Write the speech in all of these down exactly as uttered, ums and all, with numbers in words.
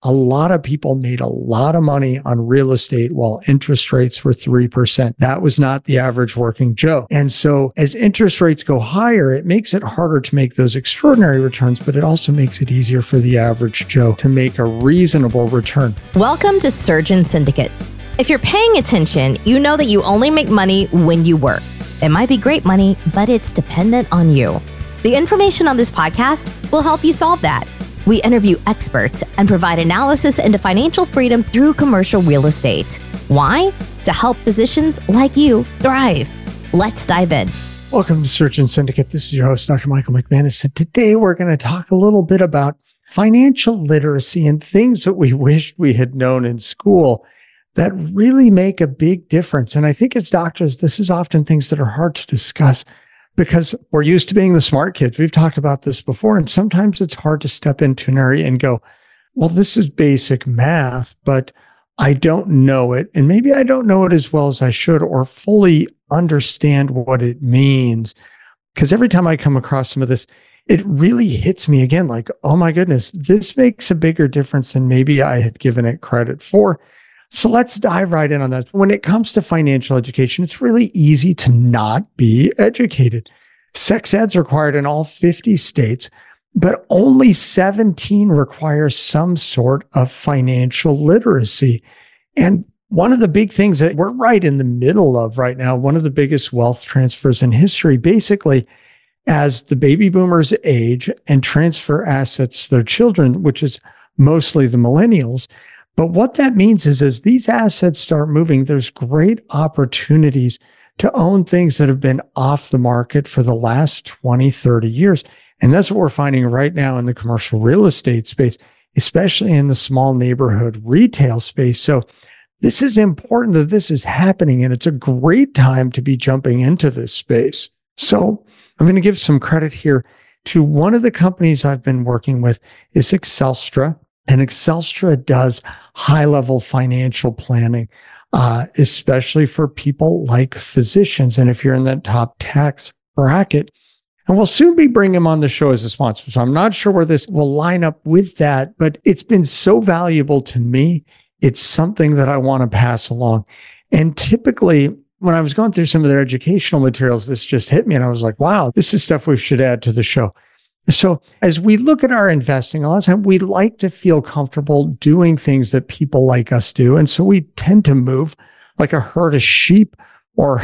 a lot of people made a lot of money on real estate while interest rates were three percent. That was not the average working Joe. And so as interest rates go higher, it makes it harder to make those extraordinary returns, but it also makes it easier for the average Joe to make a reasonable return. Welcome to Surgeon Syndicate. If you're paying attention, you know that you only make money when you work. It might be great money, but it's dependent on you. The information on this podcast will help you solve that. We interview experts and provide analysis into financial freedom through commercial real estate. Why? To help physicians like you thrive. Let's dive in. Welcome to Surgeon Syndicate. This is your host, Doctor Michael McManus. And today we're going to talk a little bit about financial literacy and things that we wished we had known in school that really make a big difference. And I think as doctors, this is often things that are hard to discuss because we're used to being the smart kids. We've talked about this before, and sometimes it's hard to step into an area and go, well, this is basic math, but I don't know it. And maybe I don't know it as well as I should or fully understand what it means. Because every time I come across some of this, it really hits me again like, oh my goodness, this makes a bigger difference than maybe I had given it credit for. So let's dive right in on that. When it comes to financial education, it's really easy to not be educated. Sex ed's required in all fifty states, but only seventeen require some sort of financial literacy. And one of the big things that we're right in the middle of right now, one of the biggest wealth transfers in history, basically, as the baby boomers age and transfer assets to their children, which is mostly the millennials. But what that means is as these assets start moving, there's great opportunities to own things that have been off the market for the last twenty, thirty years. And that's what we're finding right now in the commercial real estate space, especially in the small neighborhood retail space. So this is important that this is happening, and it's a great time to be jumping into this space. So I'm going to give some credit here to one of the companies I've been working with is Excelstra. And Excelstra does high-level financial planning, uh, especially for people like physicians. And if you're in that top tax bracket, and we'll soon be bringing him on the show as a sponsor. So I'm not sure where this will line up with that, but it's been so valuable to me. It's something that I want to pass along. And typically, when I was going through some of their educational materials, this just hit me. And I was like, wow, this is stuff we should add to the show. So as we look at our investing, a lot of time we like to feel comfortable doing things that people like us do. And so we tend to move like a herd of sheep, or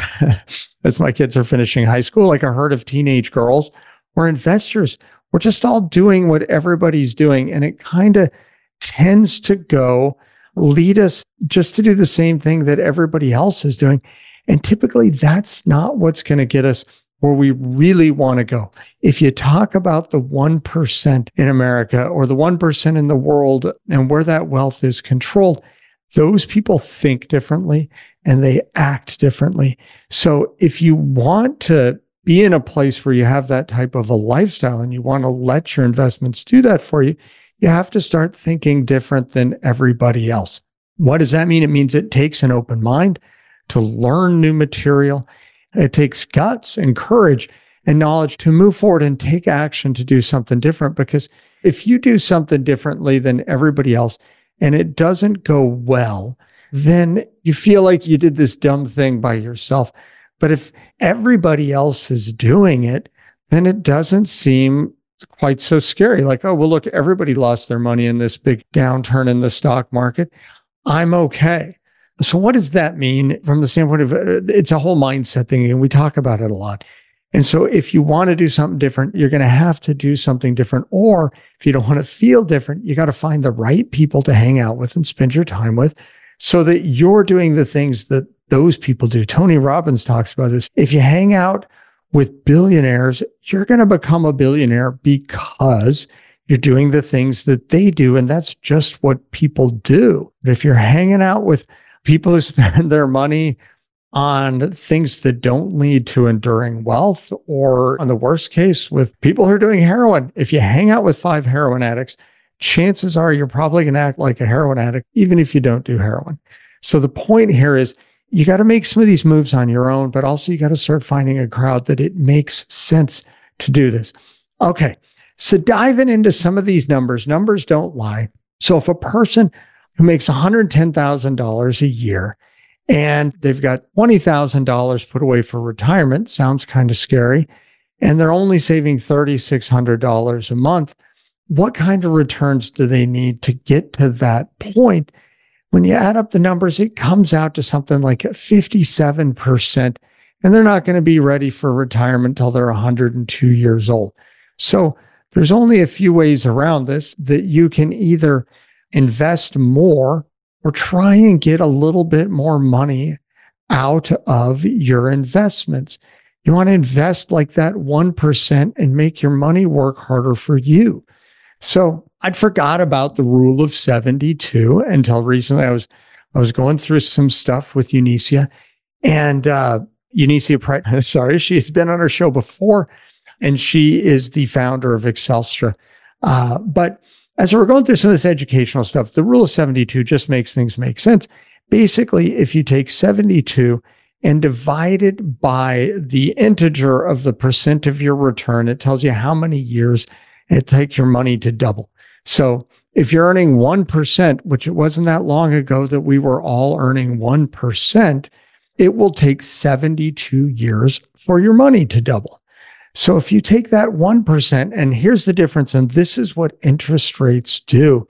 as my kids are finishing high school, like a herd of teenage girls. We're investors. We're just all doing what everybody's doing. And it kind of tends to go lead us just to do the same thing that everybody else is doing. And typically that's not what's going to get us where we really want to go. If you talk about the one percent in America or the one percent in the world and where that wealth is controlled, those people think differently and they act differently. So if you want to be in a place where you have that type of a lifestyle and you want to let your investments do that for you, you have to start thinking different than everybody else. What does that mean? It means it takes an open mind to learn new material. It takes guts and courage and knowledge to move forward and take action to do something different. Because if you do something differently than everybody else and it doesn't go well, then you feel like you did this dumb thing by yourself. But if everybody else is doing it, then it doesn't seem quite so scary. Like, oh, well, look, everybody lost their money in this big downturn in the stock market. I'm okay. So what does that mean from the standpoint of, it's a whole mindset thing, and we talk about it a lot. And so if you want to do something different, you're going to have to do something different. Or if you don't want to feel different, you got to find the right people to hang out with and spend your time with so that you're doing the things that those people do. Tony Robbins talks about this. If you hang out with billionaires, you're going to become a billionaire because you're doing the things that they do. And that's just what people do. But if you're hanging out with people who spend their money on things that don't lead to enduring wealth, or on the worst case, with people who are doing heroin, if you hang out with five heroin addicts, chances are you're probably going to act like a heroin addict, even if you don't do heroin. So the point here is you got to make some of these moves on your own, but also you got to start finding a crowd that it makes sense to do this. Okay. So diving into some of these numbers, numbers don't lie. So if a person who makes one hundred ten thousand dollars a year and they've got twenty thousand dollars put away for retirement, sounds kind of scary, and they're only saving three thousand six hundred dollars a month, what kind of returns do they need to get to that point? When you add up the numbers, it comes out to something like fifty-seven percent, and they're not going to be ready for retirement until they're one hundred two years old. So there's only a few ways around this, that you can either invest more or try and get a little bit more money out of your investments. You want to invest like that one percent and make your money work harder for you. So I'd forgot about the rule of seventy-two until recently. I was I was going through some stuff with Unicia, and uh, Unicia, sorry, she's been on our show before, and she is the founder of Excelstra. Uh, but as we're going through some of this educational stuff, the rule of seventy-two just makes things make sense. Basically, if you take seventy-two and divide it by the integer of the percent of your return, it tells you how many years it takes your money to double. So if you're earning one percent, which it wasn't that long ago that we were all earning one percent, it will take seventy-two years for your money to double. So if you take that one percent, and here's the difference, and this is what interest rates do,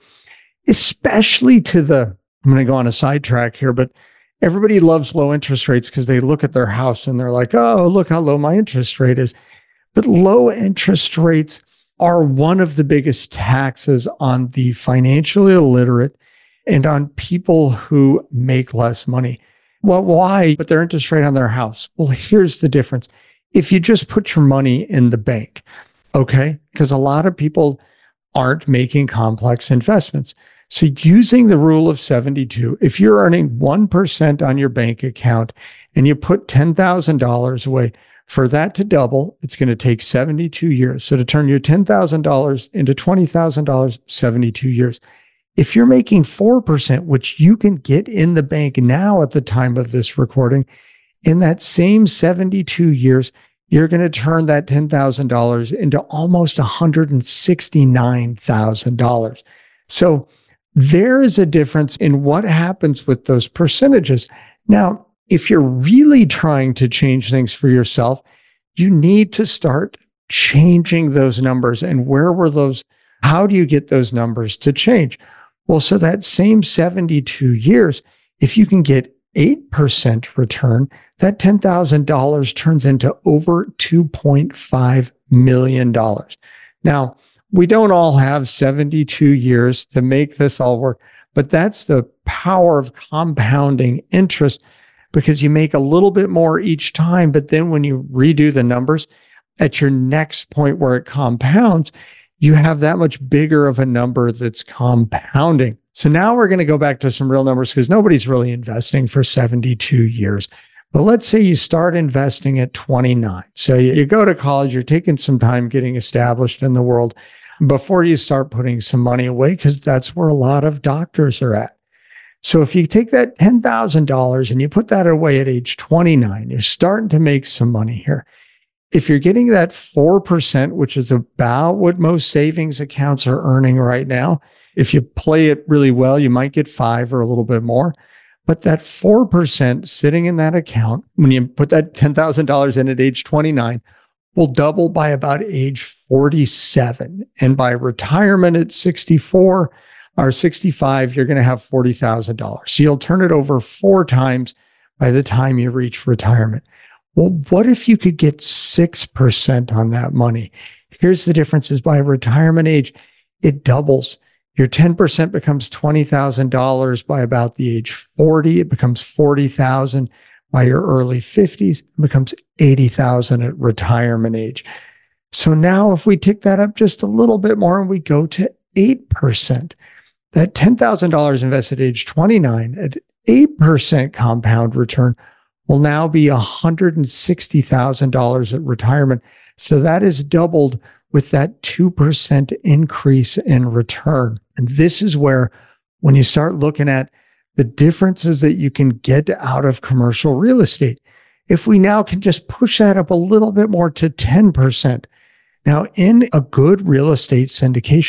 especially to the, I'm going to go on a sidetrack here, but everybody loves low interest rates because they look at their house and they're like, oh, look how low my interest rate is. But low interest rates are one of the biggest taxes on the financially illiterate and on people who make less money. Well, why put their interest rate on their house? Well, here's the difference. If you just put your money in the bank, okay? Because a lot of people aren't making complex investments. So using the rule of seventy-two, if you're earning one percent on your bank account and you put ten thousand dollars away, for that to double, it's going to take seventy-two years. So to turn your ten thousand dollars into twenty thousand dollars, seventy-two years. If you're making four percent, which you can get in the bank now at the time of this recording, in that same seventy-two years, you're going to turn that ten thousand dollars into almost one hundred sixty-nine thousand dollars. So there is a difference in what happens with those percentages. Now, if you're really trying to change things for yourself, you need to start changing those numbers. And where were those? How do you get those numbers to change? Well, so that same seventy-two years, if you can get eight percent return, that ten thousand dollars turns into over two point five million dollars. Now, we don't all have seventy-two years to make this all work, but that's the power of compounding interest, because you make a little bit more each time, but then when you redo the numbers at your next point where it compounds, you have that much bigger of a number that's compounding. So now we're going to go back to some real numbers, because nobody's really investing for seventy-two years. But let's say you start investing at twenty-nine. So you, you go to college, you're taking some time getting established in the world before you start putting some money away, because that's where a lot of doctors are at. So if you take that ten thousand dollars and you put that away at age twenty-nine, you're starting to make some money here. If you're getting that four percent, which is about what most savings accounts are earning right now, if you play it really well, you might get five or a little bit more. But that four percent sitting in that account, when you put that ten thousand dollars in at age twenty-nine, will double by about age forty-seven. And by retirement at sixty-four or sixty-five, you're going to have forty thousand dollars. So you'll turn it over four times by the time you reach retirement. Well, what if you could get six percent on that money? Here's the difference: is by retirement age, it doubles. Your ten percent becomes twenty thousand dollars by about the age forty. It becomes forty thousand dollars by your early fifties. It becomes eighty thousand dollars at retirement age. So now if we tick that up just a little bit more and we go to eight percent, that ten thousand dollars invested at age twenty-nine at eight percent compound return will now be one hundred sixty thousand dollars at retirement. So that is doubled with that two percent increase in return. And this is where, when you start looking at the differences that you can get out of commercial real estate, if we now can just push that up a little bit more to ten percent. Now, in a good real estate syndication,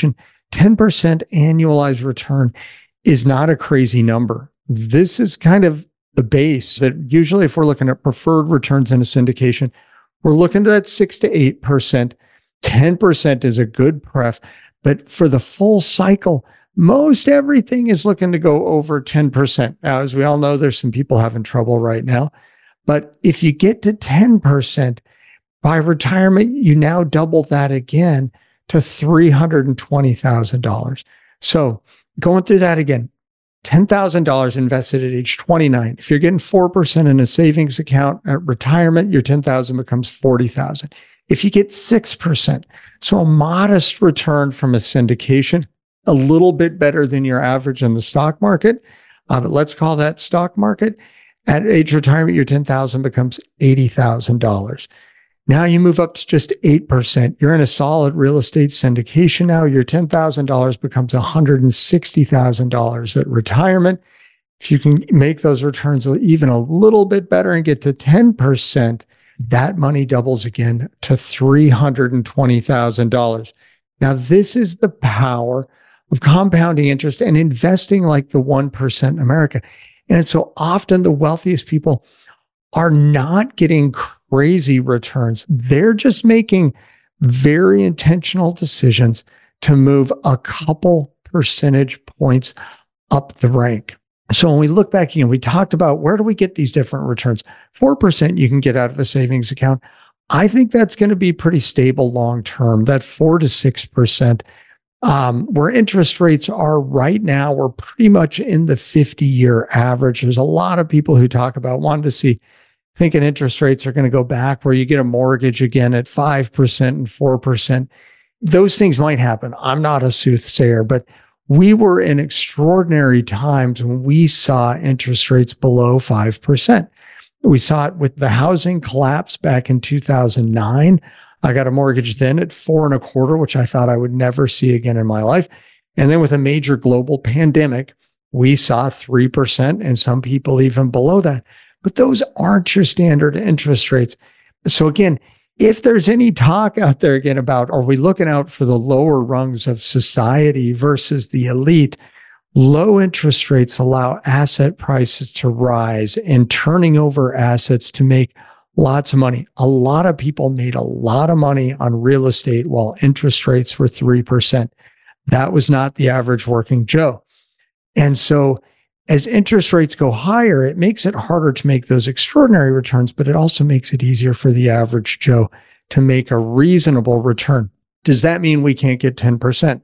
ten percent annualized return is not a crazy number. This is kind of the base that usually if we're looking at preferred returns in a syndication, we're looking at that six to eight percent. ten percent is a good pref, but for the full cycle, most everything is looking to go over ten percent. Now, as we all know, there's some people having trouble right now, but if you get to ten percent by retirement, you now double that again to three hundred twenty thousand dollars. So going through that again, ten thousand dollars invested at age twenty-nine. If you're getting four percent in a savings account at retirement, your ten thousand dollars becomes forty thousand dollars. If you get six percent, so a modest return from a syndication, a little bit better than your average in the stock market, uh, but let's call that stock market. At age retirement, your ten thousand dollars becomes eighty thousand dollars. Now you move up to just eight percent. You're in a solid real estate syndication now. Your ten thousand dollars becomes one hundred sixty thousand dollars at retirement. If you can make those returns even a little bit better and get to ten percent, that money doubles again to three hundred twenty thousand dollars. Now, this is the power of compounding interest and investing like the one percent in America. And so often the wealthiest people are not getting crazy returns. They're just making very intentional decisions to move a couple percentage points up the rank. So when we look back again, we talked about where do we get these different returns? four percent you can get out of a savings account. I think that's going to be pretty stable long-term, that four to six percent. Um, where interest rates are right now, we're pretty much in the fifty-year average. There's a lot of people who talk about wanting to see, thinking interest rates are going to go back where you get a mortgage again at five percent and four percent. Those things might happen. I'm not a soothsayer, but we were in extraordinary times when we saw interest rates below five percent. We saw it with the housing collapse back in two thousand nine. I got a mortgage then at four and a quarter, which I thought I would never see again in my life. And then with a major global pandemic, we saw three percent and some people even below that. But those aren't your standard interest rates. So again, if there's any talk out there again about, are we looking out for the lower rungs of society versus the elite? Low interest rates allow asset prices to rise and turning over assets to make lots of money. A lot of people made a lot of money on real estate while interest rates were three percent. That was not the average working Joe. And so as interest rates go higher, it makes it harder to make those extraordinary returns, but it also makes it easier for the average Joe to make a reasonable return. Does that mean we can't get ten percent?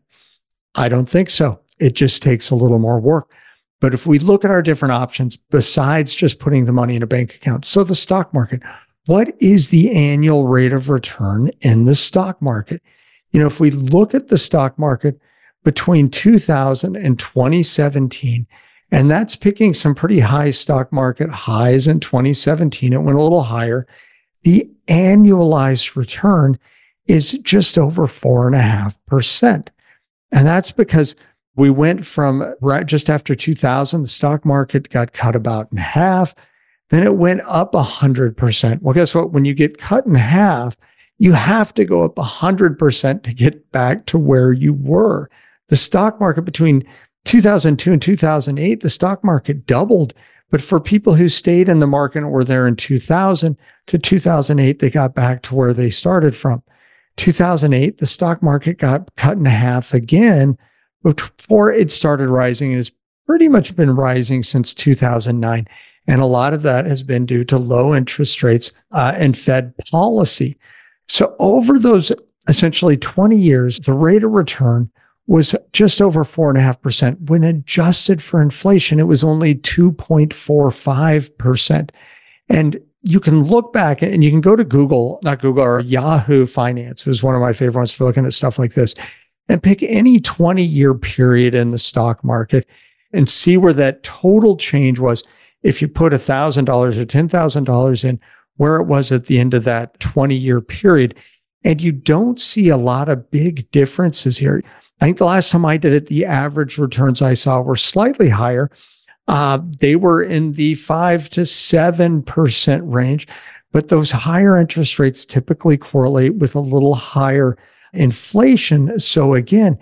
I don't think so. It just takes a little more work. But if we look at our different options, besides just putting the money in a bank account, so the stock market, what is the annual rate of return in the stock market? You know, if we look at the stock market between two thousand and twenty seventeen, and that's picking some pretty high stock market highs in twenty seventeen, it went a little higher. The annualized return is just over four and a half percent. And that's because we went from right just after two thousand, the stock market got cut about in half. Then it went up one hundred percent. Well, guess what? When you get cut in half, you have to go up one hundred percent to get back to where you were. The stock market between two thousand two and two thousand eight, the stock market doubled. But for people who stayed in the market and were there in two thousand to two thousand eight, they got back to where they started from. two thousand eight, the stock market got cut in half again before it started rising, and it's pretty much been rising since two thousand nine. And a lot of that has been due to low interest rates uh, and Fed policy. So over those essentially twenty years, the rate of return was just over four and a half percent. When adjusted for inflation, it was only two point four five percent. And you can look back and you can go to Google, not Google, or Yahoo Finance was one of my favorite ones for looking at stuff like this, and pick any twenty year period in the stock market and see where that total change was. If you put one thousand dollars or ten thousand dollars in, where it was at the end of that twenty year period. And you don't see a lot of big differences here. I think the last time I did it, the average returns I saw were slightly higher. Uh, they were in the five to seven percent range, but those higher interest rates typically correlate with a little higher inflation. So again,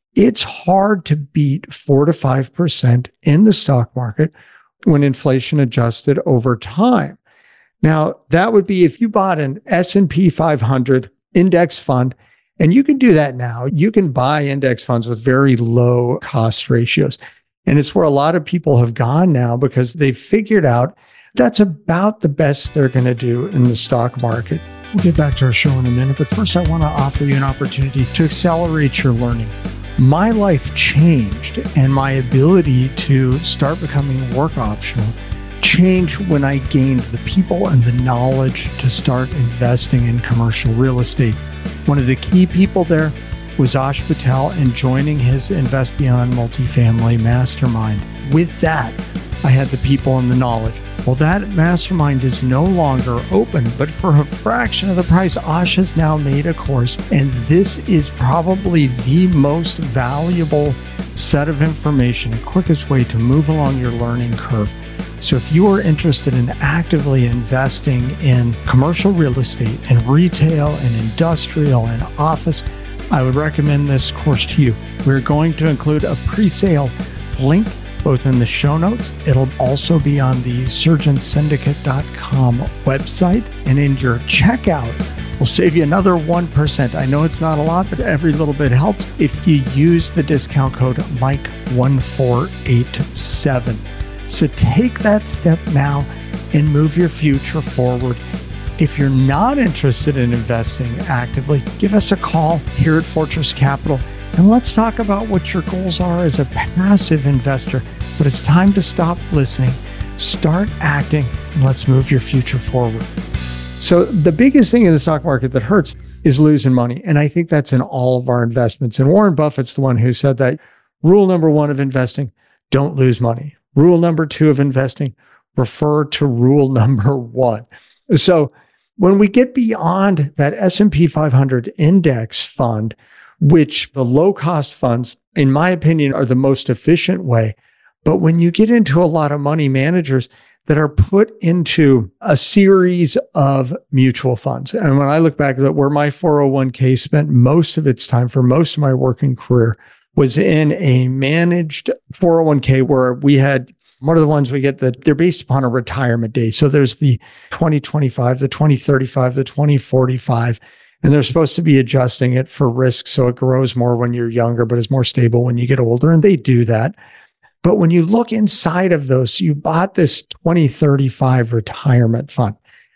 it's hard to beat four to five percent in the stock market when inflation adjusted over time. Now, that would be if you bought an S and P five hundred index fund, and you can do that now. You can buy index funds with very low cost ratios. And it's where a lot of people have gone now because they've figured out that's about the best they're going to do in the stock market. We'll get back to our show in a minute, but first I want to offer you an opportunity to accelerate your learning. My life changed, and my ability to start becoming work optional changed when I gained the people and the knowledge to start investing in commercial real estate. One of the key people there was Ash Patel and joining his Invest Beyond Multifamily Mastermind. With that, I had the people and the knowledge. Well, that mastermind is no longer open, but for a fraction of the price, Ash has now made a course, and this is probably the most valuable set of information, the quickest way to move along your learning curve. So if you are interested in actively investing in commercial real estate and retail and industrial and office, I would recommend this course to you. We're going to include a pre-sale link both in the show notes. It'll also be on the surgeon syndicate dot com website. And in your checkout, we'll save you another one percent. I know it's not a lot, but every little bit helps if you use the discount code Mike one four eight seven. So take that step now and move your future forward. If you're not interested in investing actively, give us a call here at Fortress Capital and let's talk about what your goals are as a passive investor. But it's time to stop listening, start acting, and let's move your future forward. So the biggest thing in the stock market that hurts is losing money. And I think that's in all of our investments. And Warren Buffett's the one who said that rule number one of investing, don't lose money. Rule number two of investing, refer to rule number one. So when we get beyond that S and P five hundred index fund, which the low-cost funds, in my opinion, are the most efficient way. But when you get into a lot of money managers that are put into a series of mutual funds, and when I look back at where my four oh one k spent most of its time for most of my working career was in a managed four oh one k where we had one of the ones we get that they're based upon a retirement date. So there's the twenty twenty-five, the twenty thirty-five, the twenty forty-five. And they're supposed to be adjusting it for risk so it grows more when you're younger, but is more stable when you get older. And they do that. But when you look inside of those, you bought this twenty thirty-five retirement fund.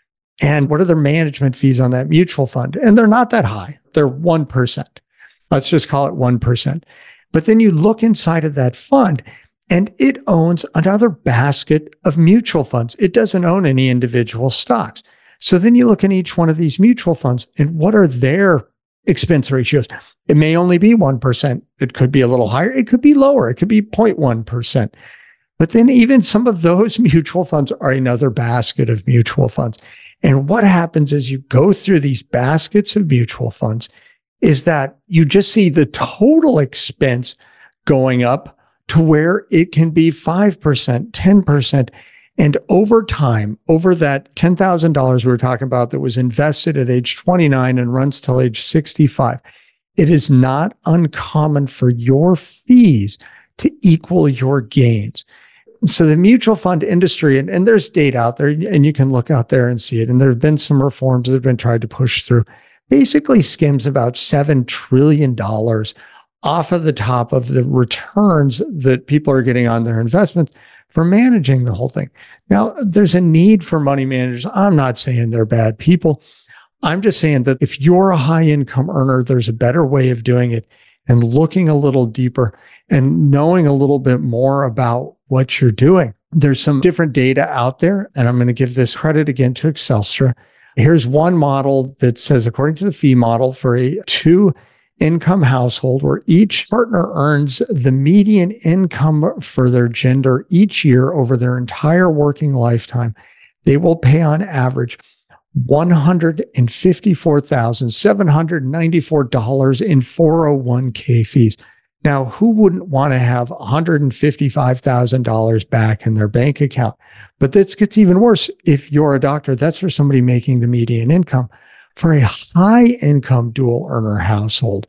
And what are their management fees on that mutual fund? And they're not that high. They're one percent. Let's just call it one percent. But then you look inside of that fund and it owns another basket of mutual funds. It doesn't own any individual stocks. So then you look in each one of these mutual funds and what are their expense ratios? It may only be one percent. It could be a little higher. It could be lower. It could be zero point one percent. But then even some of those mutual funds are another basket of mutual funds. And what happens as you go through these baskets of mutual funds is that you just see the total expense going up to where it can be five percent, ten percent. And over time, over that ten thousand dollars we were talking about that was invested at age twenty-nine and runs till age sixty-five, it is not uncommon for your fees to equal your gains. So the mutual fund industry, and, and there's data out there, and you can look out there and see it, and there have been some reforms that have been tried to push through, basically skims about seven trillion dollars off of the top of the returns that people are getting on their investments for managing the whole thing. Now, there's a need for money managers. I'm not saying they're bad people. I'm just saying that if you're a high income earner, there's a better way of doing it and looking a little deeper and knowing a little bit more about what you're doing. There's some different data out there, and I'm going to give this credit again to Excelstra. Here's one model that says, according to the fee model for a two income household where each partner earns the median income for their gender each year over their entire working lifetime, they will pay on average one hundred fifty-four thousand seven hundred ninety-four dollars in four oh one k fees. Now, who wouldn't want to have one hundred fifty-five thousand dollars back in their bank account? But this gets even worse. If you're a doctor, that's for somebody making the median income. For a high income dual earner household,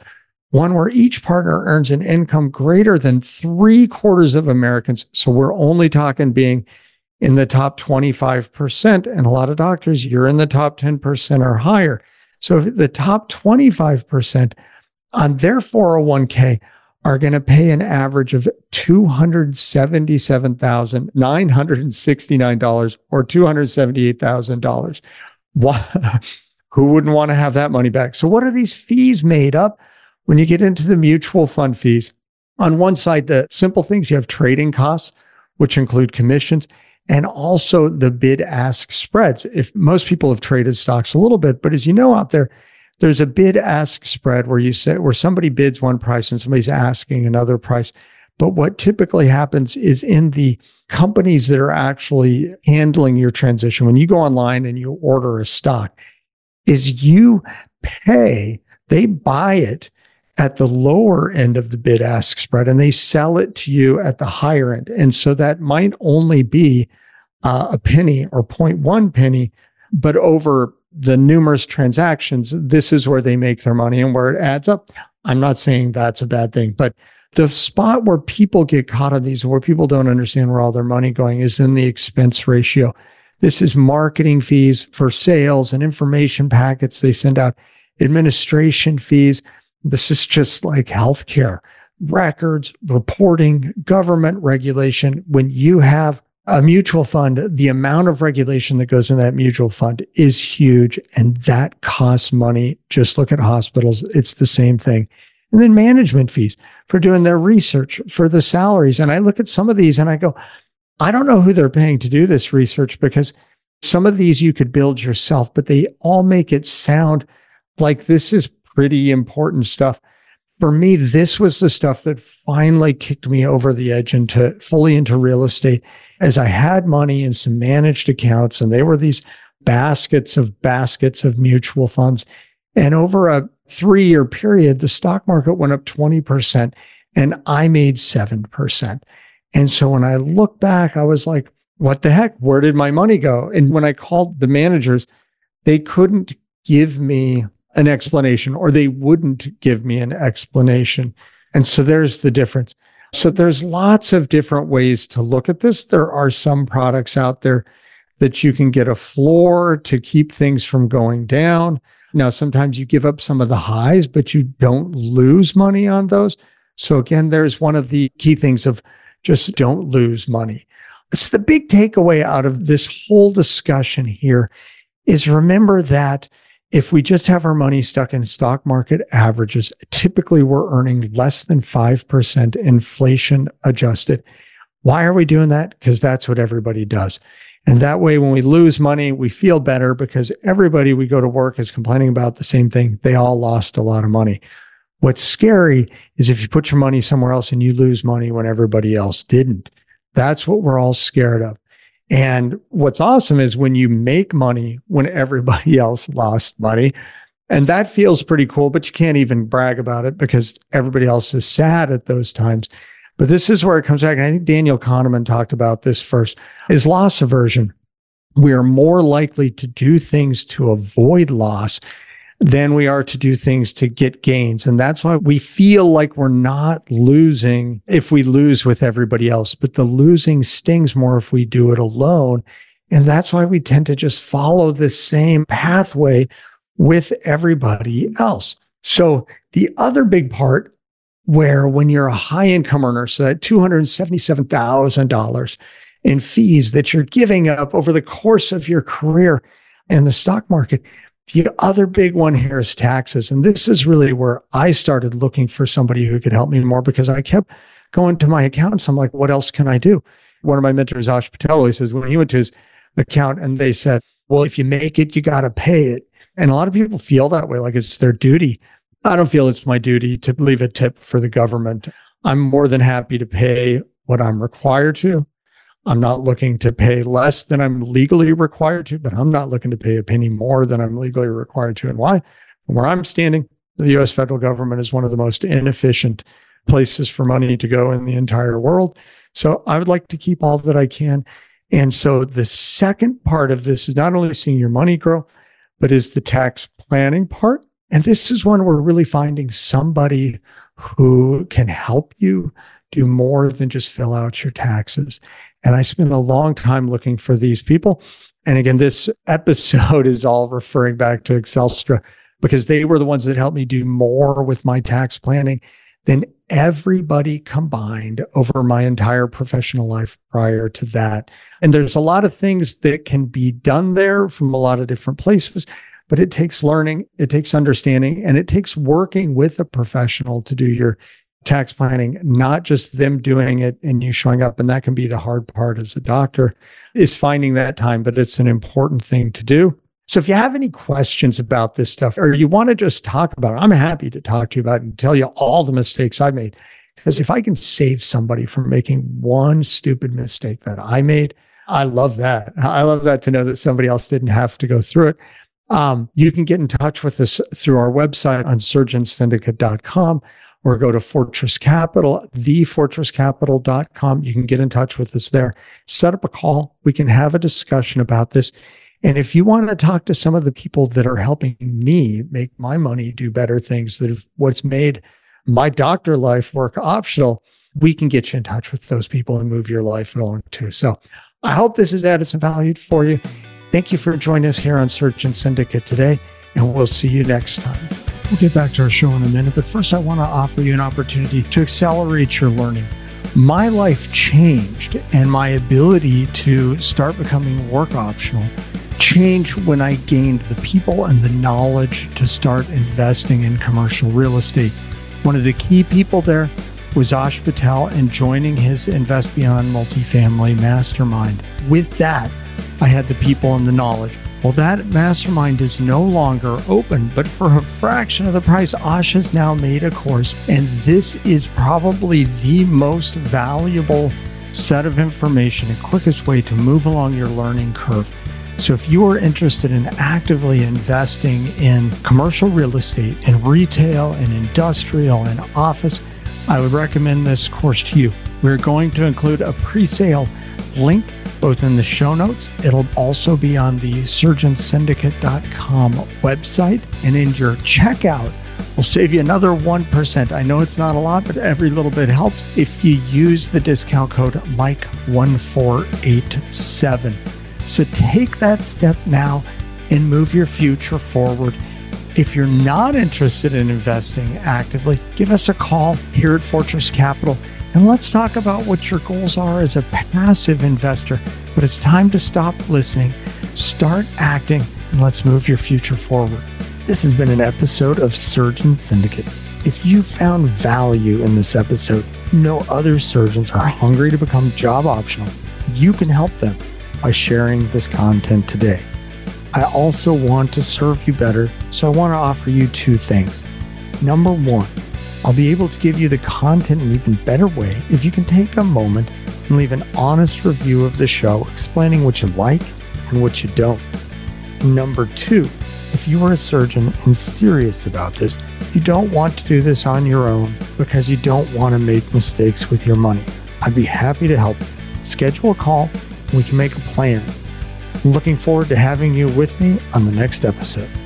one where each partner earns an income greater than three quarters of Americans. So we're only talking being in the top twenty-five percent. And a lot of doctors, you're in the top ten percent or higher. So if the top twenty-five percent on their four oh one k are going to pay an average of two hundred seventy-seven thousand nine hundred sixty-nine dollars or two hundred seventy-eight thousand dollars. Who wouldn't want to have that money back? So what are these fees made up? When you get into the mutual fund fees, on one side, the simple things, you have trading costs, which include commissions, and also the bid-ask spreads. If most people have traded stocks a little bit, but as you know out there, there's a bid-ask spread where you say where somebody bids one price and somebody's asking another price. But what typically happens is in the companies that are actually handling your transition, when you go online and you order a stock, is you pay, they buy it at the lower end of the bid-ask spread, and they sell it to you at the higher end. And so that might only be uh, a penny or zero point one penny, but over the numerous transactions, this is where they make their money and where it adds up. I'm not saying that's a bad thing, but the spot where people get caught on these, where people don't understand where all their money going, is in the expense ratio. This is marketing fees for sales and information packets they send out, administration fees. This is just like healthcare, records, reporting, government regulation. When you have a mutual fund, the amount of regulation that goes in that mutual fund is huge, and that costs money. Just look at hospitals. It's the same thing. And then management fees for doing their research, for the salaries. And I look at some of these and I go, I don't know who they're paying to do this research, because some of these you could build yourself, but they all make it sound like this is pretty important stuff. For me, this was the stuff that finally kicked me over the edge into fully into real estate, as I had money in some managed accounts, and they were these baskets of baskets of mutual funds. And over a three-year period, the stock market went up twenty percent and I made seven percent. And so when I look back, I was like, what the heck? Where did my money go? And when I called the managers, they couldn't give me an explanation, or they wouldn't give me an explanation. And so there's the difference. So there's lots of different ways to look at this. There are some products out there that you can get a floor to keep things from going down. Now, sometimes you give up some of the highs, but you don't lose money on those. So again, there's one of the key things of just don't lose money. It's the big takeaway out of this whole discussion here is remember that if we just have our money stuck in stock market averages, typically we're earning less than five percent inflation adjusted. Why are we doing that? Because that's what everybody does. And that way, when we lose money, we feel better because everybody we go to work is complaining about the same thing. They all lost a lot of money. What's scary is if you put your money somewhere else and you lose money when everybody else didn't. That's what we're all scared of. And what's awesome is when you make money when everybody else lost money, and that feels pretty cool, but you can't even brag about it because everybody else is sad at those times. But this is where it comes back. And I think Daniel Kahneman talked about this first, is loss aversion. We are more likely to do things to avoid loss than we are to do things to get gains. And that's why we feel like we're not losing if we lose with everybody else, but the losing stings more if we do it alone. And that's why we tend to just follow the same pathway with everybody else. So the other big part where when you're a high income earner, so that two hundred seventy-seven thousand dollars in fees that you're giving up over the course of your career in the stock market, the other big one here is taxes. And this is really where I started looking for somebody who could help me more, because I kept going to my accountants. I'm like, what else can I do? One of my mentors, Ash Patel, he says, when he went to his account and they said, well, if you make it, you got to pay it. And a lot of people feel that way, like it's their duty. I don't feel it's my duty to leave a tip for the government. I'm more than happy to pay what I'm required to. I'm not looking to pay less than I'm legally required to, but I'm not looking to pay a penny more than I'm legally required to. And why? From where I'm standing, the U S federal government is one of the most inefficient places for money to go in the entire world. So I would like to keep all that I can. And so the second part of this is not only seeing your money grow, but is the tax planning part. And this is when we're really finding somebody who can help you do more than just fill out your taxes. And I spent a long time looking for these people. And again, this episode is all referring back to Excelstra because they were the ones that helped me do more with my tax planning than everybody combined over my entire professional life prior to that. And there's a lot of things that can be done there from a lot of different places, but it takes learning, it takes understanding, and it takes working with a professional to do your tax planning, not just them doing it and you showing up. And that can be the hard part as a doctor, is finding that time, but it's an important thing to do. So if you have any questions about this stuff, or you want to just talk about it, I'm happy to talk to you about it and tell you all the mistakes I made. Because if I can save somebody from making one stupid mistake that I made, I love that. I love that, to know that somebody else didn't have to go through it. Um, you can get in touch with us through our website on surgeon syndicate dot com, or go to Fortress Capital, the fortress capital dot com. You can get in touch with us there. Set up a call. We can have a discussion about this. And if you want to talk to some of the people that are helping me make my money do better things, that have what's made my doctor life work optional, we can get you in touch with those people and move your life along too. So I hope this has added some value for you. Thank you for joining us here on Surgeon Syndicate today, and we'll see you next time. We'll get back to our show in a minute, but first I want to offer you an opportunity to accelerate your learning. My life changed, and my ability to start becoming work optional changed when I gained the people and the knowledge to start investing in commercial real estate. One of the key people there was Ash Patel, and joining his Invest Beyond Multifamily Mastermind. With that, I had the people and the knowledge. Well, that mastermind is no longer open, but for a fraction of the price, Ash has now made a course, and this is probably the most valuable set of information and quickest way to move along your learning curve. So if you are interested in actively investing in commercial real estate, in retail, and industrial, and office, I would recommend this course to you. We're going to include a pre-sale link both in the show notes. It'll also be on the surgeon syndicate dot com website. And in your checkout, we'll save you another one percent. I know it's not a lot, but every little bit helps if you use the discount code Mike one four eight seven. So take that step now and move your future forward. If you're not interested in investing actively, give us a call here at Fortress Capital, and let's talk about what your goals are as a passive investor. But it's time to stop listening, start acting, and let's move your future forward. This has been an episode of Surgeon Syndicate. If you found value in this episode, you know other surgeons are hungry to become job optional. You can help them by sharing this content today. I also want to serve you better, so I want to offer you two things. Number one, I'll be able to give you the content in an even better way if you can take a moment and leave an honest review of the show explaining what you like and what you don't. Number two, if you are a surgeon and serious about this, you don't want to do this on your own because you don't want to make mistakes with your money. I'd be happy to help. Schedule a call and we can make a plan. I'm looking forward to having you with me on the next episode.